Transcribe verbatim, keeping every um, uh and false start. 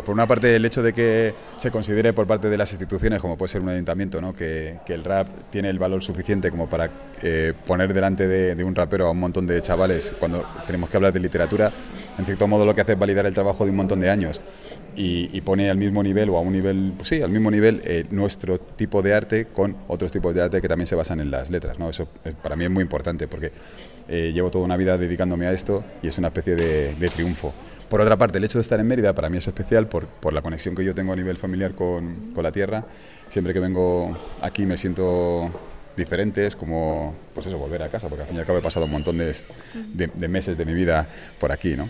por una parte el hecho de que se considere por parte de las instituciones, como puede ser un ayuntamiento, ¿no? que, que el rap tiene el valor suficiente como para eh, poner delante de, de un rapero a un montón de chavales cuando tenemos que hablar de literatura, en cierto modo lo que hace es validar el trabajo de un montón de años y, y pone al mismo nivel o a un nivel, pues sí, al mismo nivel eh, nuestro tipo de arte con otros tipos de arte que también se basan en las letras, ¿no? Eso eh, para mí es muy importante porque eh, llevo toda una vida dedicándome a esto y es una especie de, de triunfo. Por otra parte, el hecho de estar en Mérida para mí es especial por, por la conexión que yo tengo a nivel familiar con, con la tierra. Siempre que vengo aquí me siento diferente, es como, pues eso, volver a casa, porque al fin y al cabo he pasado un montón de, de, de meses de mi vida por aquí, ¿no?